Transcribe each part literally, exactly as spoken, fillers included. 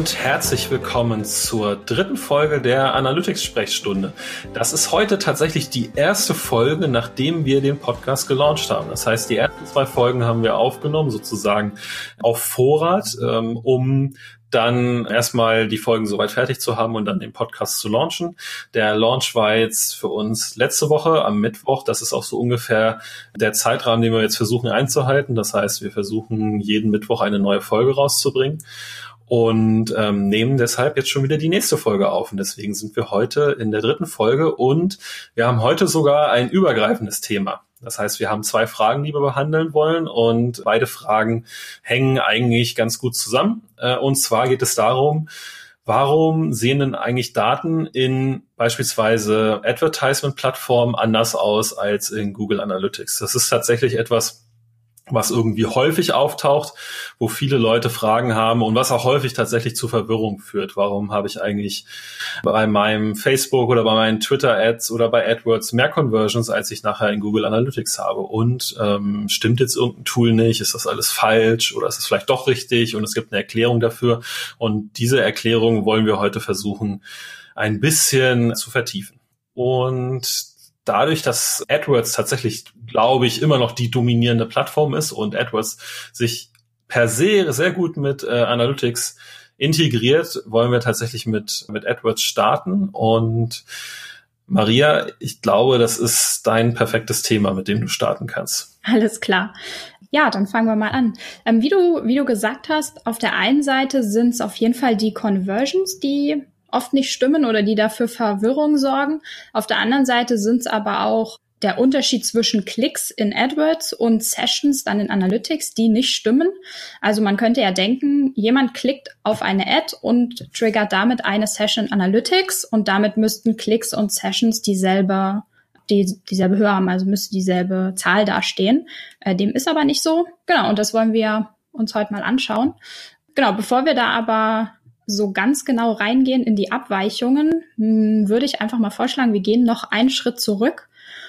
und herzlich willkommen zur dritten Folge der Analytics-Sprechstunde. Das ist heute tatsächlich die erste Folge, nachdem wir den Podcast gelauncht haben. Das heißt, die ersten zwei Folgen haben wir aufgenommen, sozusagen auf Vorrat, ähm, um dann erstmal die Folgen soweit fertig zu haben und dann den Podcast zu launchen. Der Launch war jetzt für uns letzte Woche am Mittwoch. Das ist auch so ungefähr der Zeitrahmen, den wir jetzt versuchen einzuhalten. Das heißt, wir versuchen jeden Mittwoch eine neue Folge rauszubringen und ähm, nehmen deshalb jetzt schon wieder die nächste Folge auf. Und deswegen sind wir heute in der dritten Folge und wir haben heute sogar ein übergreifendes Thema. Das heißt, wir haben zwei Fragen, die wir behandeln wollen und beide Fragen hängen eigentlich ganz gut zusammen. Und zwar geht es darum, warum sehen denn eigentlich Daten in beispielsweise Advertisement-Plattformen anders aus als in Google Analytics? Das ist tatsächlich etwas, was irgendwie häufig auftaucht, wo viele Leute Fragen haben und was auch häufig tatsächlich zu Verwirrung führt. Warum habe ich eigentlich bei meinem Facebook oder bei meinen Twitter-Ads oder bei AdWords mehr Conversions, als ich nachher in Google Analytics habe? Und ähm, stimmt jetzt irgendein Tool nicht? Ist das alles falsch oder ist es vielleicht doch richtig? Und es gibt eine Erklärung dafür. Und diese Erklärung wollen wir heute versuchen, ein bisschen zu vertiefen. Und dadurch, dass AdWords tatsächlich, glaube ich, immer noch die dominierende Plattform ist und AdWords sich per se sehr gut mit äh, Analytics integriert, wollen wir tatsächlich mit mit AdWords starten. Und Maria, ich glaube, das ist dein perfektes Thema, mit dem du starten kannst. Alles klar. Ja, dann fangen wir mal an. Ähm, wie du wie du gesagt hast, auf der einen Seite sind es auf jeden Fall die Conversions, die oft nicht stimmen oder die dafür Verwirrung sorgen. Auf der anderen Seite sind es aber auch der Unterschied zwischen Klicks in AdWords und Sessions dann in Analytics, die nicht stimmen. Also man könnte ja denken, jemand klickt auf eine Ad und triggert damit eine Session in Analytics und damit müssten Klicks und Sessions dieselbe, die, dieselbe Höhe haben, also müsste dieselbe Zahl dastehen. Äh, dem ist aber nicht so. Genau, und das wollen wir uns heute mal anschauen. Genau, bevor wir da aber so ganz genau reingehen in die Abweichungen, mh, würde ich einfach mal vorschlagen, wir gehen noch einen Schritt zurück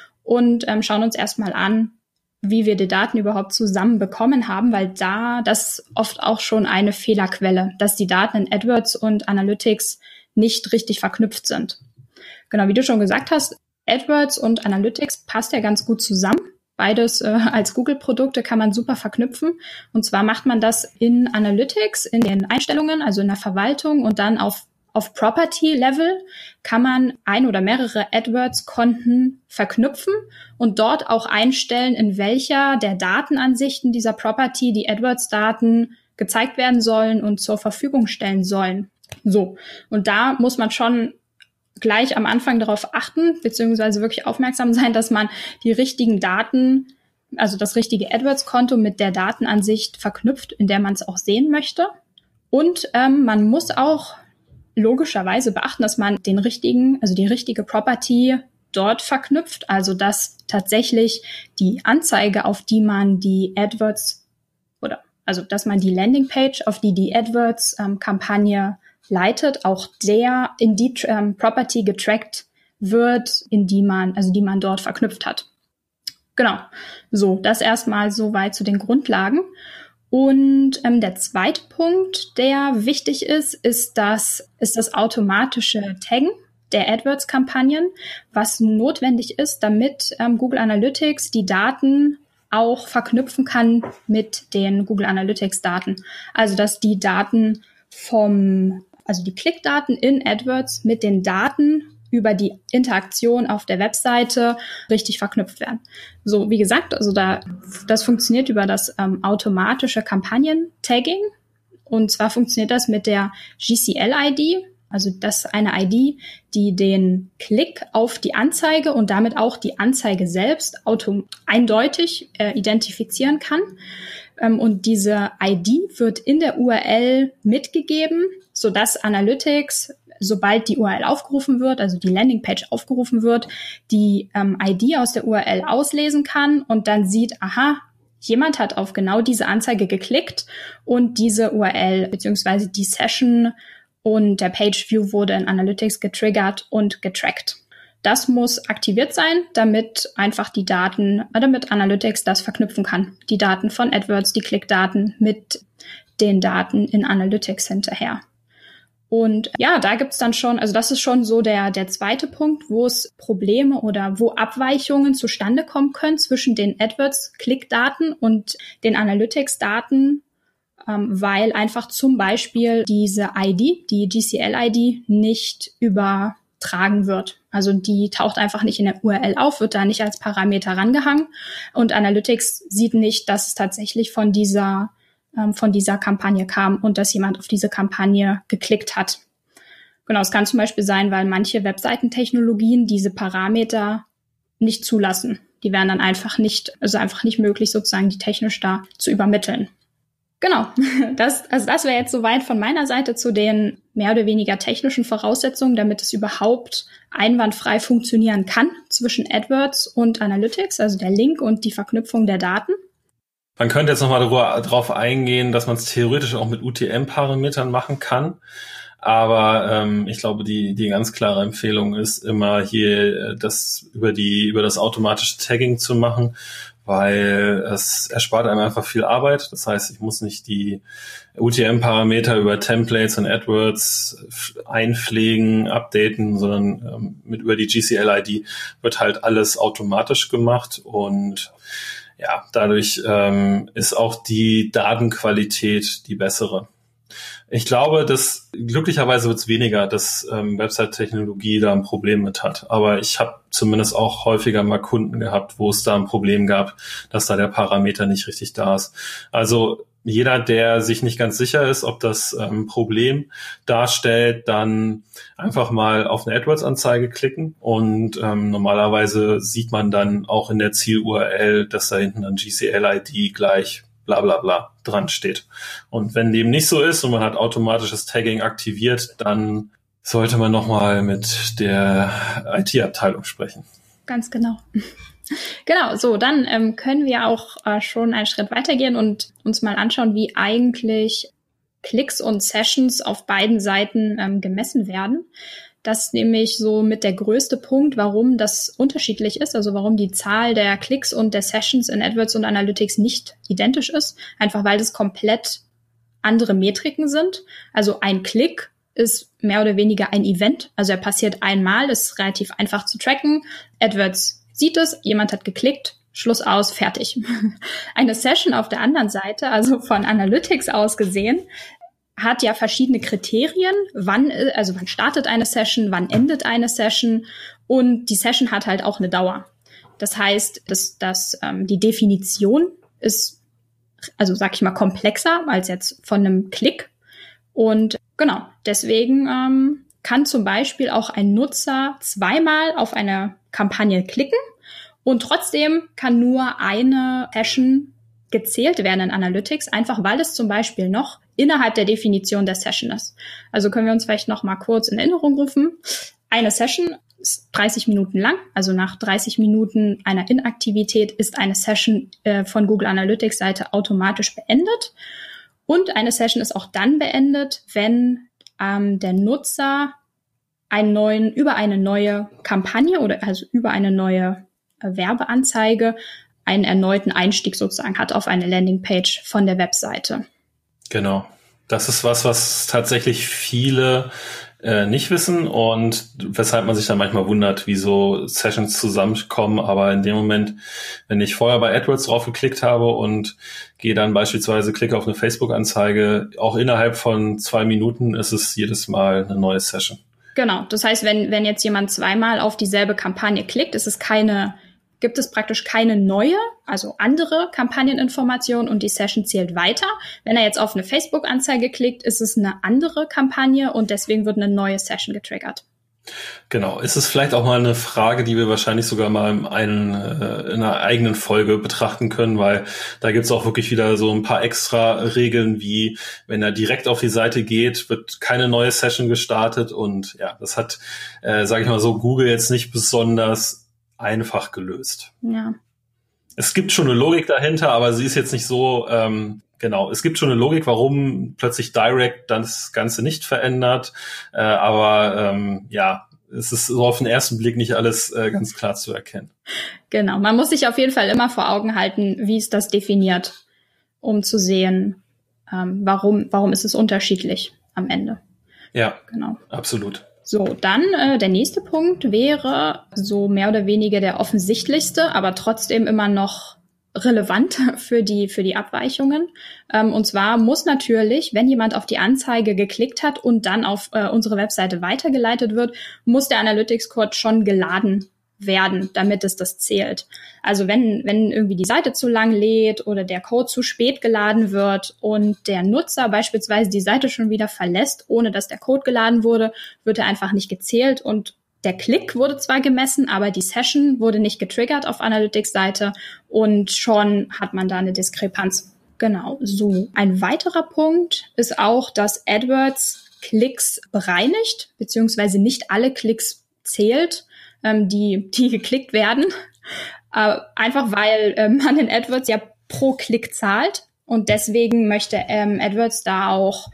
und ähm, schauen uns erstmal an, wie wir die Daten überhaupt zusammen bekommen haben, weil da das ist oft auch schon eine Fehlerquelle, dass die Daten in AdWords und Analytics nicht richtig verknüpft sind. Genau, wie du schon gesagt hast, AdWords und Analytics passt ja ganz gut zusammen. Beides äh, als Google-Produkte kann man super verknüpfen. Und zwar macht man das in Analytics, in den Einstellungen, also in der Verwaltung und dann auf, auf Property-Level kann man ein oder mehrere AdWords-Konten verknüpfen und dort auch einstellen, in welcher der Datenansichten dieser Property die AdWords-Daten gezeigt werden sollen und zur Verfügung stellen sollen. So, und da muss man schon gleich am Anfang darauf achten, beziehungsweise wirklich aufmerksam sein, dass man die richtigen Daten, also das richtige AdWords-Konto mit der Datenansicht verknüpft, in der man es auch sehen möchte. Und ähm, man muss auch logischerweise beachten, dass man den richtigen, also die richtige Property dort verknüpft, also dass tatsächlich die Anzeige, auf die man die AdWords oder also dass man die Landingpage, auf die die AdWords-Kampagne leitet, auch der in die ähm, Property getrackt wird, in die man, also die man dort verknüpft hat. Genau. So, das erstmal soweit zu den Grundlagen. Und ähm, der zweite Punkt, der wichtig ist, ist das, ist das automatische Taggen der AdWords-Kampagnen, was notwendig ist, damit ähm, Google Analytics die Daten auch verknüpfen kann mit den Google Analytics-Daten. Also, dass die Daten vom Also die Klickdaten in AdWords mit den Daten über die Interaktion auf der Webseite richtig verknüpft werden. So, wie gesagt, also da, das funktioniert über das ähm, automatische Kampagnen-Tagging. Und zwar funktioniert das mit der G C L-I D. Also das ist eine I D, die den Klick auf die Anzeige und damit auch die Anzeige selbst auto- eindeutig äh, identifizieren kann. Ähm, und diese I D wird in der U R L mitgegeben, sodass Analytics, sobald die U R L aufgerufen wird, also die Landingpage aufgerufen wird, die ähm, I D aus der U R L auslesen kann und dann sieht, aha, jemand hat auf genau diese Anzeige geklickt und diese U R L bzw. die Session und der Page View wurde in Analytics getriggert und getrackt. Das muss aktiviert sein, damit einfach die Daten, damit Analytics das verknüpfen kann. Die Daten von AdWords, die Klickdaten mit den Daten in Analytics hinterher. Und ja, da gibt's dann schon, also das ist schon so der, der zweite Punkt, wo es Probleme oder wo Abweichungen zustande kommen können zwischen den AdWords-Klickdaten und den Analytics-Daten, ähm, weil einfach zum Beispiel diese I D, die G C L I D, nicht übertragen wird. Also die taucht einfach nicht in der U R L auf, wird da nicht als Parameter rangehangen und Analytics sieht nicht, dass es tatsächlich von dieser von dieser Kampagne kam und dass jemand auf diese Kampagne geklickt hat. Genau, es kann zum Beispiel sein, weil manche Webseitentechnologien diese Parameter nicht zulassen. Die wären dann einfach nicht, also einfach nicht möglich, sozusagen die technisch da zu übermitteln. Genau, das, also das wäre jetzt soweit von meiner Seite zu den mehr oder weniger technischen Voraussetzungen, damit es überhaupt einwandfrei funktionieren kann zwischen AdWords und Analytics, also der Link und die Verknüpfung der Daten. Man könnte jetzt nochmal darauf eingehen, dass man es theoretisch auch mit U T M-Parametern machen kann. Aber ähm, ich glaube, die die ganz klare Empfehlung ist immer hier das über die über das automatische Tagging zu machen, weil es erspart einem einfach viel Arbeit. Das heißt, ich muss nicht die U T M-Parameter über Templates und AdWords einpflegen, updaten, sondern ähm, mit über die G C L I D wird halt alles automatisch gemacht und ja, dadurch ähm, ist auch die Datenqualität die bessere. Ich glaube, dass glücklicherweise wird es weniger, dass ähm, Website-Technologie da ein Problem mit hat. Aber ich habe zumindest auch häufiger mal Kunden gehabt, wo es da ein Problem gab, dass da der Parameter nicht richtig da ist. Also jeder, der sich nicht ganz sicher ist, ob das ein ähm, Problem darstellt, dann einfach mal auf eine AdWords-Anzeige klicken und ähm, normalerweise sieht man dann auch in der Ziel-U R L, dass da hinten dann G C L I D gleich bla bla bla dran steht. Und wenn dem nicht so ist und man hat automatisches Tagging aktiviert, dann sollte man nochmal mit der I T-Abteilung sprechen. Ganz genau. Genau, so, dann ähm, können wir auch äh, schon einen Schritt weitergehen und uns mal anschauen, wie eigentlich Klicks und Sessions auf beiden Seiten ähm, gemessen werden. Das ist nämlich so mit der größte Punkt, warum das unterschiedlich ist, also warum die Zahl der Klicks und der Sessions in AdWords und Analytics nicht identisch ist, einfach weil das komplett andere Metriken sind. Also ein Klick ist mehr oder weniger ein Event, also er passiert einmal, ist relativ einfach zu tracken. AdWords sieht es, jemand hat geklickt, Schluss aus, fertig. Eine Session auf der anderen Seite, also von Analytics aus gesehen, hat ja verschiedene Kriterien, wann, also wann startet eine Session, wann endet eine Session und die Session hat halt auch eine Dauer. Das heißt, dass, dass ähm, die Definition ist, also sag ich mal, komplexer als jetzt von einem Klick und genau, deswegen ähm, kann zum Beispiel auch ein Nutzer zweimal auf eine Kampagne klicken und trotzdem kann nur eine Session gezählt werden in Analytics, einfach weil es zum Beispiel noch innerhalb der Definition der Session ist. Also können wir uns vielleicht noch mal kurz in Erinnerung rufen. Eine Session ist dreißig Minuten lang, also nach dreißig Minuten einer Inaktivität ist eine Session äh, von Google Analytics Seite automatisch beendet. Und eine Session ist auch dann beendet, wenn ähm, der Nutzer einen neuen, über eine neue Kampagne oder also über eine neue äh, Werbeanzeige einen erneuten Einstieg sozusagen hat auf eine Landingpage von der Webseite. Genau. Das ist was, was tatsächlich viele äh, nicht wissen und weshalb man sich dann manchmal wundert, wie so Sessions zusammenkommen. Aber in dem Moment, wenn ich vorher bei AdWords drauf geklickt habe und gehe dann beispielsweise, klicke auf eine Facebook-Anzeige, auch innerhalb von zwei Minuten ist es jedes Mal eine neue Session. Genau. Das heißt, wenn, wenn jetzt jemand zweimal auf dieselbe Kampagne klickt, ist es keine gibt es praktisch keine neue, also andere Kampagneninformation und die Session zählt weiter. Wenn er jetzt auf eine Facebook-Anzeige klickt, ist es eine andere Kampagne und deswegen wird eine neue Session getriggert. Genau. Ist es vielleicht auch mal eine Frage, die wir wahrscheinlich sogar mal in, einen, in einer eigenen Folge betrachten können, weil da gibt es auch wirklich wieder so ein paar extra Regeln, wie wenn er direkt auf die Seite geht, wird keine neue Session gestartet und ja, das hat, äh, sage ich mal so, Google jetzt nicht besonders einfach gelöst. Ja. Es gibt schon eine Logik dahinter, aber sie ist jetzt nicht so, ähm, genau, es gibt schon eine Logik, warum plötzlich Direct das Ganze nicht verändert, äh, aber ähm, ja, es ist so auf den ersten Blick nicht alles äh, ganz klar zu erkennen. Genau, man muss sich auf jeden Fall immer vor Augen halten, wie ist das definiert, um zu sehen, ähm, warum, warum ist es unterschiedlich am Ende. Ja, genau. Absolut. So, dann äh, der nächste Punkt wäre so mehr oder weniger der offensichtlichste, aber trotzdem immer noch relevant für die für die Abweichungen. Ähm, und zwar muss natürlich, wenn jemand auf die Anzeige geklickt hat und dann auf äh, unsere Webseite weitergeleitet wird, muss der Analytics-Code schon geladen werden, damit es das zählt. Also wenn wenn irgendwie die Seite zu lang lädt oder der Code zu spät geladen wird und der Nutzer beispielsweise die Seite schon wieder verlässt, ohne dass der Code geladen wurde, wird er einfach nicht gezählt und der Klick wurde zwar gemessen, aber die Session wurde nicht getriggert auf Analytics-Seite und schon hat man da eine Diskrepanz. Genau, so. Ein weiterer Punkt ist auch, dass AdWords Klicks bereinigt, beziehungsweise nicht alle Klicks zählt, die, die geklickt werden. Äh, einfach weil äh, man in AdWords ja pro Klick zahlt und deswegen möchte ähm, AdWords da auch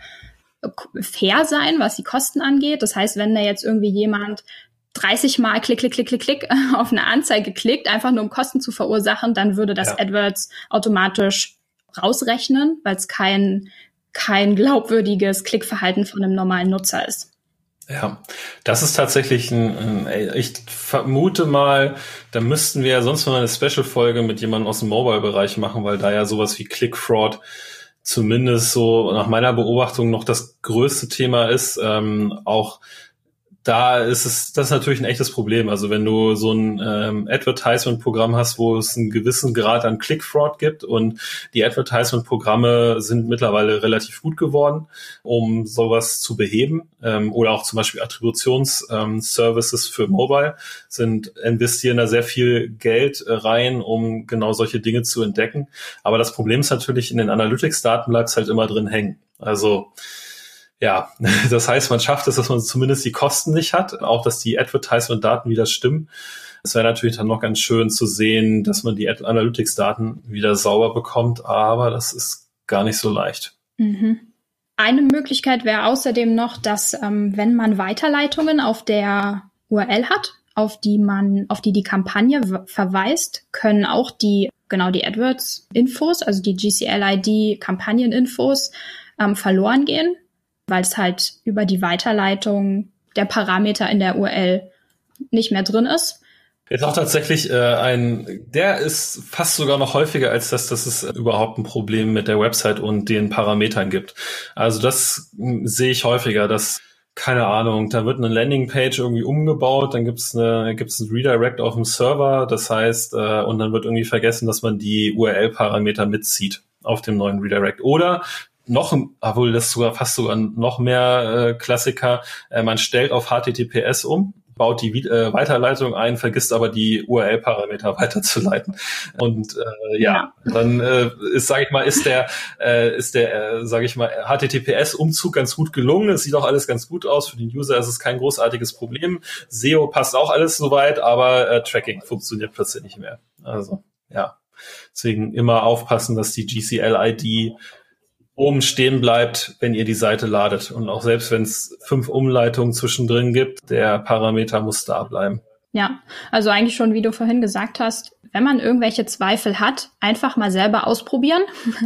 fair sein, was die Kosten angeht. Das heißt, wenn da jetzt irgendwie jemand dreißig Mal klick, klick, klick, klick, klick auf eine Anzeige klickt, einfach nur um Kosten zu verursachen, dann würde das ja. AdWords automatisch rausrechnen, weil es kein, kein glaubwürdiges Klickverhalten von einem normalen Nutzer ist. Ja, das ist tatsächlich ein, ein, ich vermute mal, da müssten wir ja sonst mal eine Special-Folge mit jemandem aus dem Mobile-Bereich machen, weil da ja sowas wie Click-Fraud zumindest so nach meiner Beobachtung noch das größte Thema ist. Ähm, auch da ist es, das ist natürlich ein echtes Problem. Also wenn du so ein ähm, Advertisement-Programm hast, wo es einen gewissen Grad an Click-Fraud gibt und die Advertisement-Programme sind mittlerweile relativ gut geworden, um sowas zu beheben, ähm, oder auch zum Beispiel Attributions-Services ähm, für Mobile sind, investieren da sehr viel Geld äh, rein, um genau solche Dinge zu entdecken. Aber das Problem ist natürlich, in den Analytics-Daten bleibt es halt immer drin hängen. Also ja, das heißt, man schafft es, dass man zumindest die Kosten nicht hat, auch dass die Advertisement-Daten wieder stimmen. Es wäre natürlich dann noch ganz schön zu sehen, dass man die Analytics-Daten wieder sauber bekommt, aber das ist gar nicht so leicht. Mhm. Eine Möglichkeit wäre außerdem noch, dass ähm, wenn man Weiterleitungen auf der U R L hat, auf die man, auf die die Kampagne w- verweist, können auch die genau die AdWords-Infos, also die G C L I D-Kampagnen-Infos ähm, verloren gehen, weil es halt über die Weiterleitung der Parameter in der U R L nicht mehr drin ist. Jetzt auch tatsächlich äh, ein, der ist fast sogar noch häufiger als das, dass es überhaupt ein Problem mit der Website und den Parametern gibt. Also das m, sehe ich häufiger, dass, keine Ahnung, da wird eine Landingpage irgendwie umgebaut, dann gibt's eine, gibt's ein Redirect auf dem Server, das heißt, äh, und dann wird irgendwie vergessen, dass man die U R L-Parameter mitzieht auf dem neuen Redirect. Oder noch, obwohl das sogar fast sogar noch mehr äh, Klassiker, äh, man stellt auf H T T P S um, baut die äh, Weiterleitung ein, vergisst aber die U R L-Parameter weiterzuleiten. Und äh, ja, ja, dann äh, ist, sage ich mal, ist der, äh, ist der, äh, sage ich mal, H T T P S-Umzug ganz gut gelungen. Es sieht auch alles ganz gut aus. Für den User ist es kein großartiges Problem. S E O passt auch alles soweit, aber äh, Tracking funktioniert plötzlich nicht mehr. Also ja, deswegen immer aufpassen, dass die G C L I D oben stehen bleibt, wenn ihr die Seite ladet. Und auch selbst wenn es fünf Umleitungen zwischendrin gibt, der Parameter muss da bleiben. Ja, also eigentlich schon, wie du vorhin gesagt hast, wenn man irgendwelche Zweifel hat, einfach mal selber ausprobieren,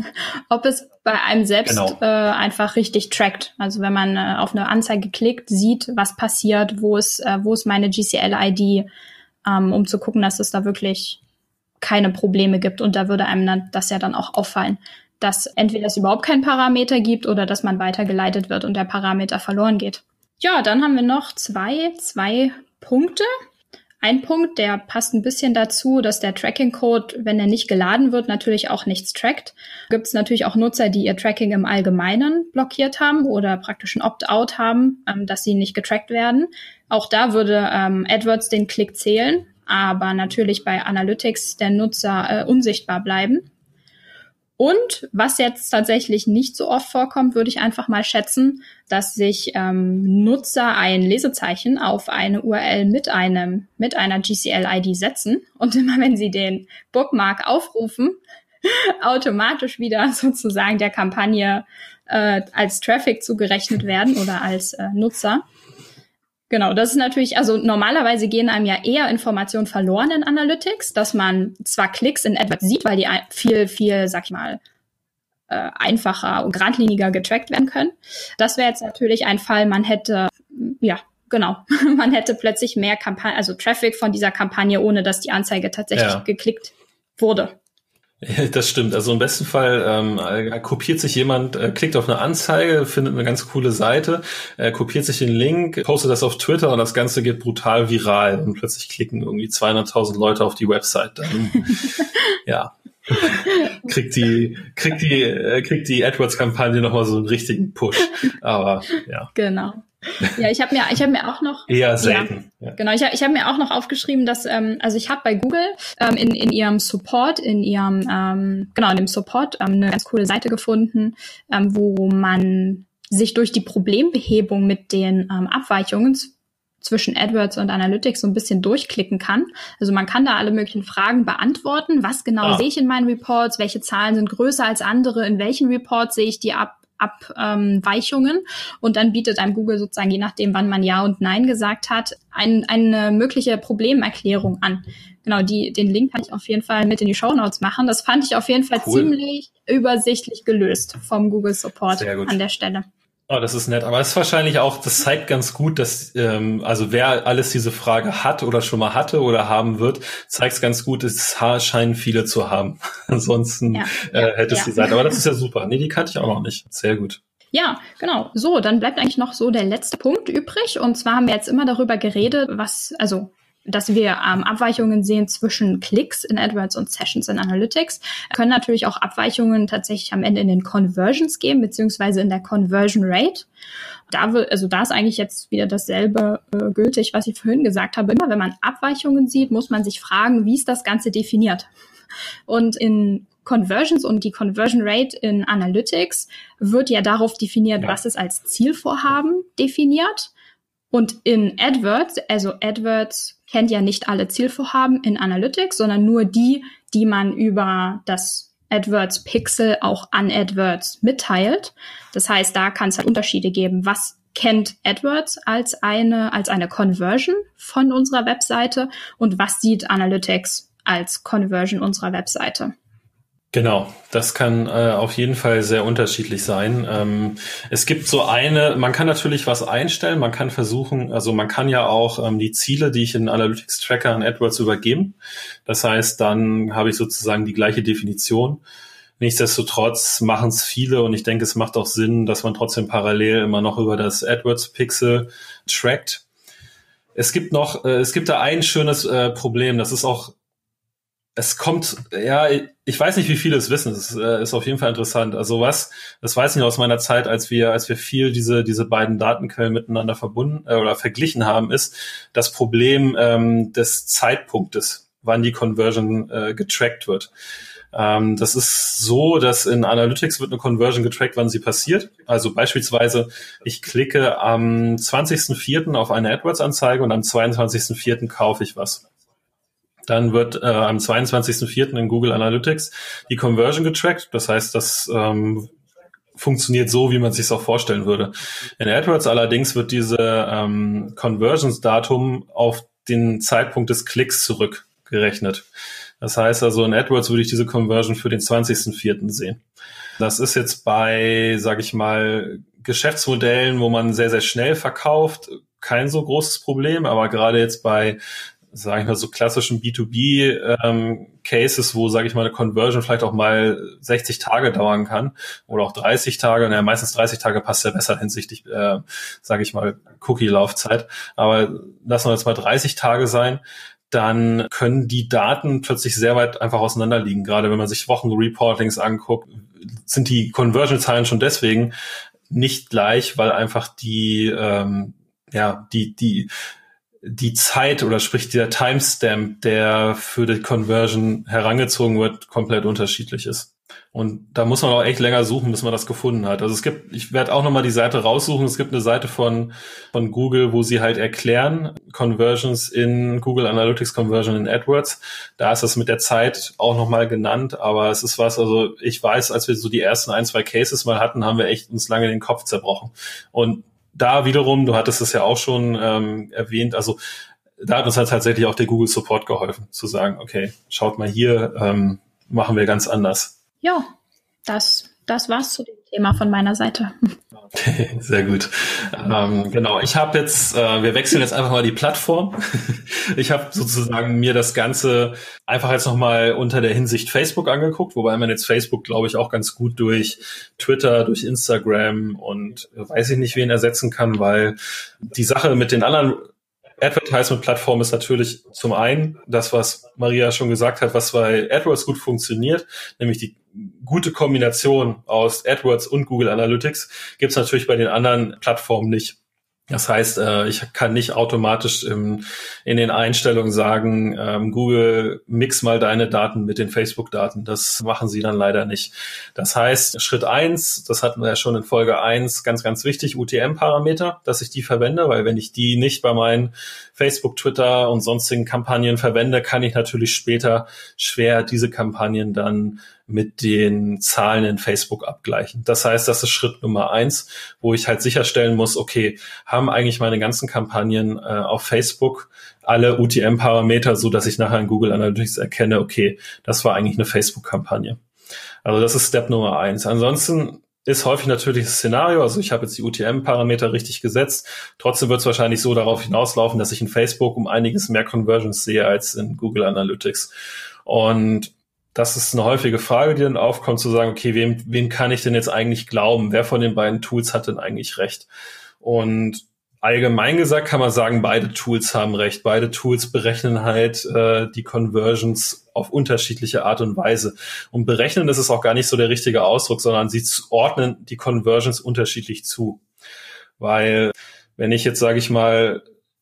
ob es bei einem selbst genau. äh, einfach richtig trackt. Also wenn man äh, auf eine Anzeige klickt, sieht, was passiert, wo ist, äh, wo ist meine G C L I D, ähm, um zu gucken, dass es da wirklich keine Probleme gibt. Und da würde einem dann, das ja dann auch auffallen, dass entweder es überhaupt keinen Parameter gibt oder dass man weitergeleitet wird und der Parameter verloren geht. Ja, dann haben wir noch zwei, zwei Punkte. Ein Punkt, der passt ein bisschen dazu, dass der Tracking-Code, wenn er nicht geladen wird, natürlich auch nichts trackt. Gibt es natürlich auch Nutzer, die ihr Tracking im Allgemeinen blockiert haben oder praktisch ein Opt-out haben, ähm, dass sie nicht getrackt werden. Auch da würde ähm, AdWords den Klick zählen, aber natürlich bei Analytics der Nutzer äh, unsichtbar bleiben. Und was jetzt tatsächlich nicht so oft vorkommt, würde ich einfach mal schätzen, dass sich ähm, Nutzer ein Lesezeichen auf eine U R L mit einem mit einer G C L I D setzen und immer wenn sie den Bookmark aufrufen, automatisch wieder sozusagen der Kampagne äh, als Traffic zugerechnet werden oder als äh, Nutzer. Genau, das ist natürlich, also normalerweise gehen einem ja eher Informationen verloren in Analytics, dass man zwar Klicks in AdWords sieht, weil die viel, viel, sag ich mal, äh, einfacher und geradliniger getrackt werden können. Das wäre jetzt natürlich ein Fall, man hätte, ja, genau, man hätte plötzlich mehr Kampagne, also Traffic von dieser Kampagne, ohne dass die Anzeige tatsächlich ja. geklickt wurde. Das stimmt. Also im besten Fall ähm, äh, kopiert sich jemand, äh, klickt auf eine Anzeige, findet eine ganz coole Seite, äh, kopiert sich den Link, postet das auf Twitter und das Ganze geht brutal viral und plötzlich klicken irgendwie zweihunderttausend Leute auf die Website. Dann, ja, kriegt die, kriegt die, äh, kriegt die AdWords-Kampagne nochmal so einen richtigen Push. Aber ja. Genau. Ja, ich habe mir, ich habe mir auch noch eher selten. Ja, ja. Genau, ich habe, ich habe mir auch noch aufgeschrieben, dass ähm, also ich habe bei Google ähm, in in ihrem Support, in ihrem ähm, genau in dem Support ähm, eine ganz coole Seite gefunden, ähm, wo man sich durch die Problembehebung mit den ähm, Abweichungen zwischen AdWords und Analytics so ein bisschen durchklicken kann. Also man kann da alle möglichen Fragen beantworten. Was genau ah. sehe ich in meinen Reports? Welche Zahlen sind größer als andere? In welchen Reports sehe ich die ab? Abweichungen ähm, und dann bietet einem Google sozusagen, je nachdem, wann man Ja und Nein gesagt hat, ein, eine mögliche Problemerklärung an. Genau, die, den Link kann ich auf jeden Fall mit in die Shownotes machen. Das fand ich auf jeden Fall cool. ziemlich übersichtlich gelöst vom Google Support an der Stelle. Oh, das ist nett. Aber es ist wahrscheinlich auch, das zeigt ganz gut, dass, ähm, also wer alles diese Frage hat oder schon mal hatte oder haben wird, zeigt es ganz gut, es scheinen viele zu haben. Ansonsten ja, äh, ja, hätte es ja. die Seite. Aber das ist ja super. Nee, die kannte ich auch noch nicht. Sehr gut. Ja, genau. So, dann bleibt eigentlich noch so der letzte Punkt übrig. Und zwar haben wir jetzt immer darüber geredet, was, also dass wir ähm, Abweichungen sehen zwischen Klicks in AdWords und Sessions in Analytics. Können natürlich auch Abweichungen tatsächlich am Ende in den Conversions geben, beziehungsweise in der Conversion Rate. Da will, also da ist eigentlich jetzt wieder dasselbe äh, gültig, was ich vorhin gesagt habe. Immer wenn man Abweichungen sieht, muss man sich fragen, wie ist das Ganze definiert? Und in Conversions und die Conversion Rate in Analytics wird ja darauf definiert, ja. was ist als Zielvorhaben definiert. Und in AdWords, also AdWords kennt ja nicht alle Zielvorhaben in Analytics, sondern nur die, die man über das AdWords Pixel auch an AdWords mitteilt. Das heißt, da kann es halt Unterschiede geben. Was kennt AdWords als eine, als eine Conversion von unserer Webseite und was sieht Analytics als Conversion unserer Webseite? Genau, das kann äh, auf jeden Fall sehr unterschiedlich sein. Ähm, es gibt so eine, man kann natürlich was einstellen, man kann versuchen, also man kann ja auch ähm, die Ziele, die ich in Analytics Tracker an AdWords übergeben. Das heißt, dann habe ich sozusagen die gleiche Definition. Nichtsdestotrotz machen es viele und ich denke, es macht auch Sinn, dass man trotzdem parallel immer noch über das AdWords Pixel trackt. Es gibt noch, äh, es gibt da ein schönes äh, Problem, das ist auch Es kommt, ja, ich weiß nicht, wie viele es wissen. Es ist, äh, ist auf jeden Fall interessant. Also was, das weiß ich noch aus meiner Zeit, als wir, als wir viel diese diese beiden Datenquellen miteinander verbunden äh, oder verglichen haben, ist das Problem ähm, des Zeitpunktes, wann die Conversion äh, getrackt wird. Ähm, das ist so, dass in Analytics wird eine Conversion getrackt, wann sie passiert. Also beispielsweise, ich klicke am zwanzigsten vierten auf eine AdWords-Anzeige und am zweiundzwanzigsten vierten kaufe ich was. Dann wird äh, am zweiundzwanzigsten vierten in Google Analytics die Conversion getrackt. Das heißt, das ähm, funktioniert so, wie man sich es auch vorstellen würde. In AdWords allerdings wird diese ähm, Conversions-Datum auf den Zeitpunkt des Klicks zurückgerechnet. Das heißt also, in AdWords würde ich diese Conversion für den zwanzigsten vierten sehen. Das ist jetzt bei, sage ich mal, Geschäftsmodellen, wo man sehr, sehr schnell verkauft, kein so großes Problem. Aber gerade jetzt bei sage ich mal, so klassischen B zwei B-Cases, ähm, wo, sage ich mal, eine Conversion vielleicht auch mal sechzig Tage dauern kann oder auch dreißig Tage. Naja, meistens dreißig Tage passt ja besser hinsichtlich, äh, sage ich mal, Cookie-Laufzeit. Aber lassen wir jetzt mal dreißig Tage sein. Dann können die Daten plötzlich sehr weit einfach auseinander liegen. Gerade wenn man sich Wochenreportings anguckt, sind die Conversion-Zahlen schon deswegen nicht gleich, weil einfach die, ähm, ja, die, die, die Zeit oder sprich der Timestamp, der für die Conversion herangezogen wird, komplett unterschiedlich ist. Und da muss man auch echt länger suchen, bis man das gefunden hat. Also es gibt, ich werde auch nochmal die Seite raussuchen, es gibt eine Seite von von Google, wo sie halt erklären, Conversions in Google Analytics, Conversion in AdWords. Da ist das mit der Zeit auch nochmal genannt, aber es ist was, also ich weiß, als wir so die ersten ein, zwei Cases mal hatten, haben wir echt uns lange den Kopf zerbrochen. Und da wiederum, du hattest es ja auch schon ähm, erwähnt, also da hat uns halt tatsächlich auch der Google Support geholfen, zu sagen, okay, schaut mal hier, ähm, machen wir ganz anders. Ja, das das war's zu dem Thema von meiner Seite. Sehr gut. Ähm, genau, ich habe jetzt, äh, wir wechseln jetzt einfach mal die Plattform. Ich habe sozusagen mir das Ganze einfach jetzt nochmal unter der Hinsicht Facebook angeguckt, wobei man jetzt Facebook, glaube ich, auch ganz gut durch Twitter, durch Instagram und weiß ich nicht, wen ersetzen kann, weil die Sache mit den anderen Advertisement-Plattform ist natürlich zum einen das, was Maria schon gesagt hat, was bei AdWords gut funktioniert, nämlich die gute Kombination aus AdWords und Google Analytics, gibt es natürlich bei den anderen Plattformen nicht. Das heißt, ich kann nicht automatisch in den Einstellungen sagen, Google, mix mal deine Daten mit den Facebook-Daten. Das machen sie dann leider nicht. Das heißt, Schritt eins, das hatten wir ja schon in Folge eins, ganz, ganz wichtig, U T M-Parameter, dass ich die verwende, weil wenn ich die nicht bei meinen Facebook, Twitter und sonstigen Kampagnen verwende, kann ich natürlich später schwer diese Kampagnen dann mit den Zahlen in Facebook abgleichen. Das heißt, das ist Schritt Nummer eins, wo ich halt sicherstellen muss, okay, haben eigentlich meine ganzen Kampagnen äh, auf Facebook alle U T M-Parameter, so dass ich nachher in Google Analytics erkenne, okay, das war eigentlich eine Facebook-Kampagne. Also das ist Step Nummer eins. Ansonsten ist häufig natürlich das Szenario, also ich habe jetzt die U T M-Parameter richtig gesetzt, trotzdem wird es wahrscheinlich so darauf hinauslaufen, dass ich in Facebook um einiges mehr Conversions sehe als in Google Analytics. Und das ist eine häufige Frage, die dann aufkommt, zu sagen, okay, wem, wem kann ich denn jetzt eigentlich glauben? Wer von den beiden Tools hat denn eigentlich recht? Und allgemein gesagt kann man sagen, beide Tools haben recht. Beide Tools berechnen halt äh, die Conversions auf unterschiedliche Art und Weise. Und berechnen, das ist auch gar nicht so der richtige Ausdruck, sondern sie ordnen die Conversions unterschiedlich zu. Weil wenn ich jetzt, sage ich mal,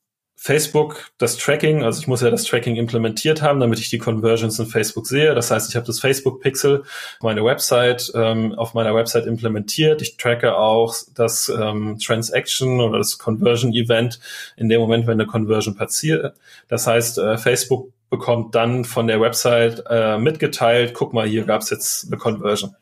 Facebook, das Tracking, also ich muss ja das Tracking implementiert haben, damit ich die Conversions in Facebook sehe. Das heißt, ich habe das Facebook-Pixel, meine Website, ähm, auf meiner Website implementiert. Ich tracke auch das ähm, Transaction oder das Conversion-Event in dem Moment, wenn eine Conversion passiert. Das heißt, äh, Facebook bekommt dann von der Website äh, mitgeteilt, guck mal, hier gab es jetzt eine Conversion.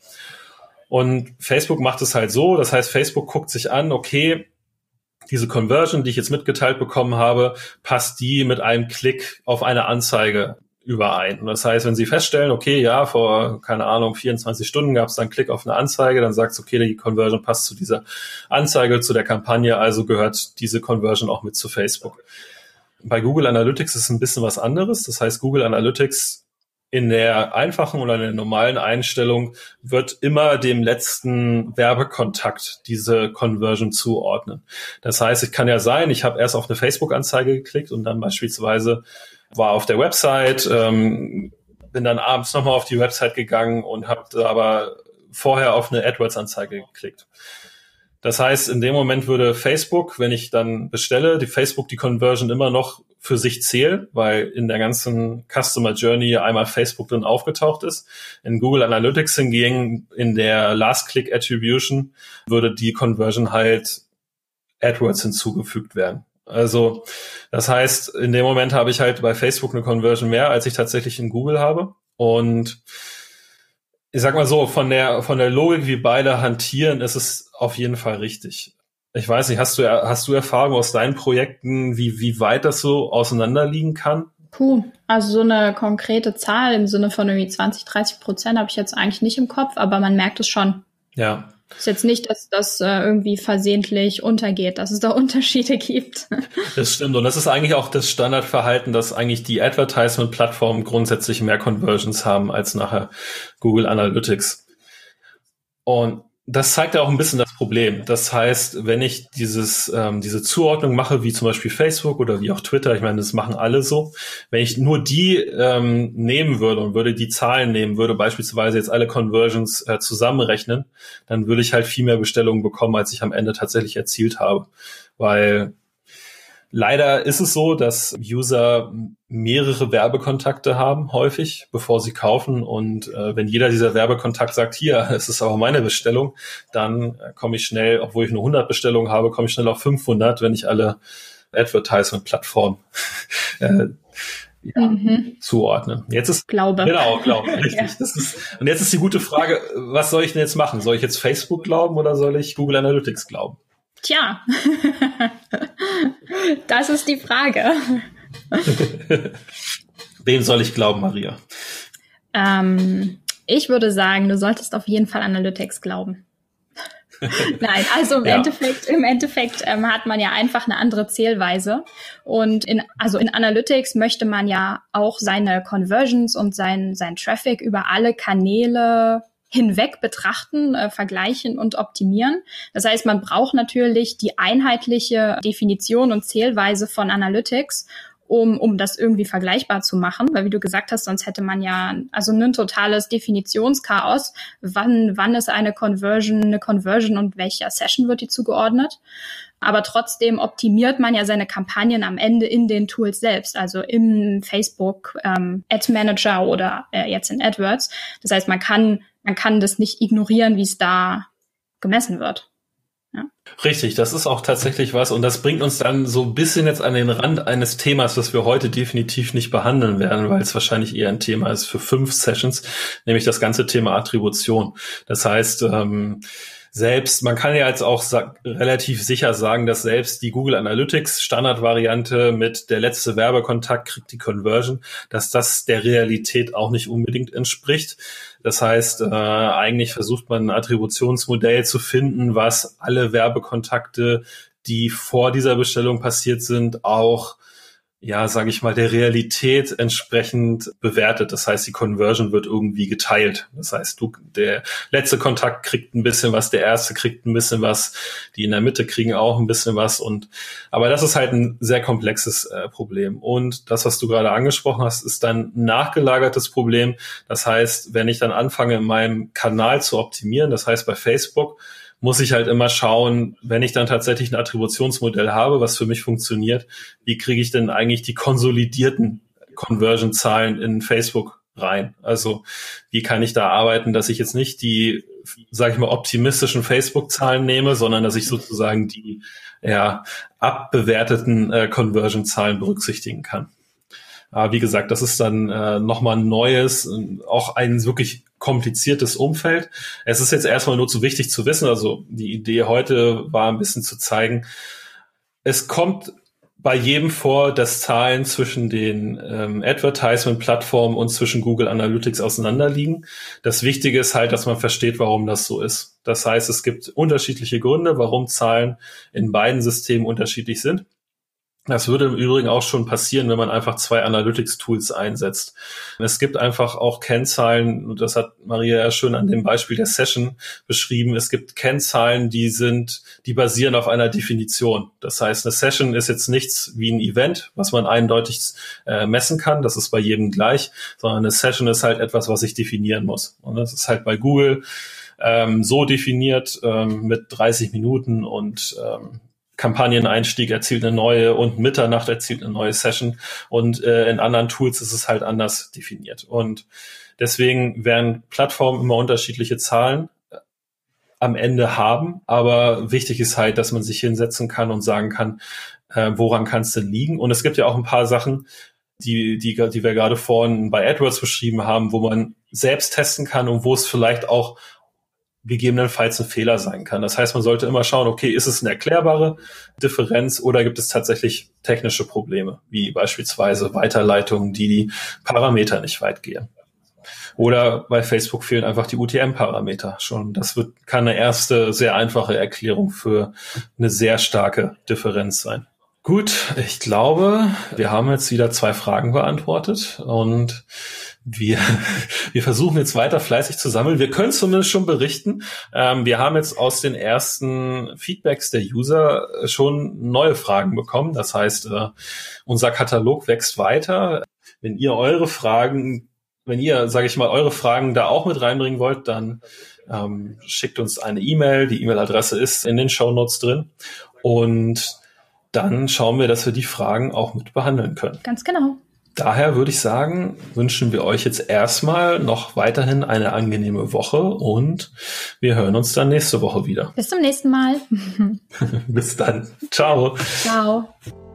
Und Facebook macht es halt so, das heißt, Facebook guckt sich an, okay, diese Conversion, die ich jetzt mitgeteilt bekommen habe, passt die mit einem Klick auf eine Anzeige überein. Und das heißt, wenn Sie feststellen, okay, ja, vor, keine Ahnung, vierundzwanzig Stunden gab es dann einen Klick auf eine Anzeige, dann sagt es, okay, die Conversion passt zu dieser Anzeige, zu der Kampagne, also gehört diese Conversion auch mit zu Facebook. Bei Google Analytics ist es ein bisschen was anderes. Das heißt, Google Analytics in der einfachen oder in der normalen Einstellung wird immer dem letzten Werbekontakt diese Conversion zuordnen. Das heißt, es kann ja sein, ich habe erst auf eine Facebook-Anzeige geklickt und dann beispielsweise war auf der Website, ähm, bin dann abends nochmal auf die Website gegangen und habe aber vorher auf eine AdWords-Anzeige geklickt. Das heißt, in dem Moment würde Facebook, wenn ich dann bestelle, die Facebook die Conversion immer noch für sich zählen, weil in der ganzen Customer Journey einmal Facebook drin aufgetaucht ist. In Google Analytics hingegen, in der Last-Click Attribution, würde die Conversion halt AdWords hinzugefügt werden. Also das heißt, in dem Moment habe ich halt bei Facebook eine Conversion mehr, als ich tatsächlich in Google habe. Und ich sag mal so, von der von der Logik, wie beide hantieren, ist es auf jeden Fall richtig. Ich weiß nicht, hast du hast du Erfahrung aus deinen Projekten, wie wie weit das so auseinanderliegen kann? Puh, also so eine konkrete Zahl im Sinne von irgendwie zwanzig, dreißig Prozent habe ich jetzt eigentlich nicht im Kopf, aber man merkt es schon. Ja. Ist jetzt nicht, dass das äh, irgendwie versehentlich untergeht, dass es da Unterschiede gibt. Das stimmt. Und das ist eigentlich auch das Standardverhalten, dass eigentlich die Advertisement-Plattformen grundsätzlich mehr Conversions haben als nachher Google Analytics. Und das zeigt ja auch ein bisschen das Problem. Das heißt, wenn ich dieses ähm, diese Zuordnung mache, wie zum Beispiel Facebook oder wie auch Twitter, ich meine, das machen alle so, wenn ich nur die ähm, nehmen würde und würde die Zahlen nehmen, würde beispielsweise jetzt alle Conversions äh, zusammenrechnen, dann würde ich halt viel mehr Bestellungen bekommen, als ich am Ende tatsächlich erzielt habe. Weil leider ist es so, dass User mehrere Werbekontakte haben, häufig, bevor sie kaufen. Und äh, wenn jeder dieser Werbekontakt sagt, hier, es ist aber meine Bestellung, dann äh, komme ich schnell, obwohl ich nur hundert Bestellungen habe, komme ich schnell auf fünfhundert, wenn ich alle Advertisement-Plattformen äh, ja, mhm. zuordne. Jetzt ist Glaube. Genau, Glaube, richtig. Ja. Das ist, und jetzt ist die gute Frage, was soll ich denn jetzt machen? Soll ich jetzt Facebook glauben oder soll ich Google Analytics glauben? Tja, das ist die Frage. Wem soll ich glauben, Maria? Ähm, Ich würde sagen, du solltest auf jeden Fall Analytics glauben. Nein, also im ja. Endeffekt, im Endeffekt ähm, hat man ja einfach eine andere Zählweise. Und in, also in Analytics möchte man ja auch seine Conversions und sein, sein Traffic über alle Kanäle hinweg betrachten, äh, vergleichen und optimieren. Das heißt, man braucht natürlich die einheitliche Definition und Zählweise von Analytics, um um das irgendwie vergleichbar zu machen, weil wie du gesagt hast, sonst hätte man ja also ein totales Definitionschaos, wann wann ist eine Conversion eine Conversion und welcher Session wird die zugeordnet. Aber trotzdem optimiert man ja seine Kampagnen am Ende in den Tools selbst, also im Facebook ähm, Ad Manager oder äh, jetzt in AdWords. Das heißt, man kann man kann das nicht ignorieren, wie es da gemessen wird. Ja. Richtig, das ist auch tatsächlich was und das bringt uns dann so ein bisschen jetzt an den Rand eines Themas, das wir heute definitiv nicht behandeln werden, weil es wahrscheinlich eher ein Thema ist für fünf Sessions, nämlich das ganze Thema Attribution. Das heißt, ähm, selbst, man kann ja jetzt auch sa- relativ sicher sagen, dass selbst die Google Analytics Standardvariante mit der letzte Werbekontakt kriegt die Conversion, dass das der Realität auch nicht unbedingt entspricht. Das heißt, äh, eigentlich versucht man ein Attributionsmodell zu finden, was alle Werbekontakte, die vor dieser Bestellung passiert sind, auch ja, sage ich mal, der Realität entsprechend bewertet. Das heißt, die Conversion wird irgendwie geteilt. Das heißt, du, der letzte Kontakt kriegt ein bisschen was, der erste kriegt ein bisschen was, die in der Mitte kriegen auch ein bisschen was. Und aber das ist halt ein sehr komplexes äh, Problem. Und das, was du gerade angesprochen hast, ist dann ein nachgelagertes Problem. Das heißt, wenn ich dann anfange, in meinem Kanal zu optimieren, das heißt bei Facebook, muss ich halt immer schauen, wenn ich dann tatsächlich ein Attributionsmodell habe, was für mich funktioniert, wie kriege ich denn eigentlich die konsolidierten Conversion-Zahlen in Facebook rein? Also wie kann ich da arbeiten, dass ich jetzt nicht die, sage ich mal, optimistischen Facebook-Zahlen nehme, sondern dass ich sozusagen die ja, abbewerteten äh, Conversion-Zahlen berücksichtigen kann. Aber wie gesagt, das ist dann äh, nochmal ein neues, auch ein wirklich kompliziertes Umfeld. Es ist jetzt erstmal nur zu wichtig zu wissen, also die Idee heute war ein bisschen zu zeigen, es kommt bei jedem vor, dass Zahlen zwischen den ähm, Advertisement-Plattformen und zwischen Google Analytics auseinanderliegen. Das Wichtige ist halt, dass man versteht, warum das so ist. Das heißt, es gibt unterschiedliche Gründe, warum Zahlen in beiden Systemen unterschiedlich sind. Das würde im Übrigen auch schon passieren, wenn man einfach zwei Analytics-Tools einsetzt. Es gibt einfach auch Kennzahlen, und das hat Maria ja schön an dem Beispiel der Session beschrieben, es gibt Kennzahlen, die sind, die basieren auf einer Definition. Das heißt, eine Session ist jetzt nichts wie ein Event, was man eindeutig äh, messen kann, das ist bei jedem gleich, sondern eine Session ist halt etwas, was ich definieren muss. Und das ist halt bei Google ähm, so definiert ähm, mit dreißig Minuten und ähm, Kampagneneinstieg erzielt eine neue und Mitternacht erzielt eine neue Session und äh, in anderen Tools ist es halt anders definiert. Und deswegen werden Plattformen immer unterschiedliche Zahlen äh, am Ende haben, aber wichtig ist halt, dass man sich hinsetzen kann und sagen kann, äh, woran kann es denn liegen? Und es gibt ja auch ein paar Sachen, die, die, die wir gerade vorhin bei AdWords beschrieben haben, wo man selbst testen kann und wo es vielleicht auch gegebenenfalls ein Fehler sein kann. Das heißt, man sollte immer schauen, okay, ist es eine erklärbare Differenz oder gibt es tatsächlich technische Probleme, wie beispielsweise Weiterleitungen, die die Parameter nicht weit gehen. Oder bei Facebook fehlen einfach die U T M-Parameter schon. Das wird, kann eine erste, sehr einfache Erklärung für eine sehr starke Differenz sein. Gut, ich glaube, wir haben jetzt wieder zwei Fragen beantwortet und wir, wir versuchen jetzt weiter fleißig zu sammeln. Wir können zumindest schon berichten. Ähm, wir haben jetzt aus den ersten Feedbacks der User schon neue Fragen bekommen. Das heißt, äh, unser Katalog wächst weiter. Wenn ihr eure Fragen, wenn ihr, sage ich mal, eure Fragen da auch mit reinbringen wollt, dann ähm, schickt uns eine E-Mail. Die E-Mail-Adresse ist in den Shownotes drin. Und dann schauen wir, dass wir die Fragen auch mit behandeln können. Ganz genau. Daher würde ich sagen, wünschen wir euch jetzt erstmal noch weiterhin eine angenehme Woche und wir hören uns dann nächste Woche wieder. Bis zum nächsten Mal. Bis dann. Ciao. Ciao.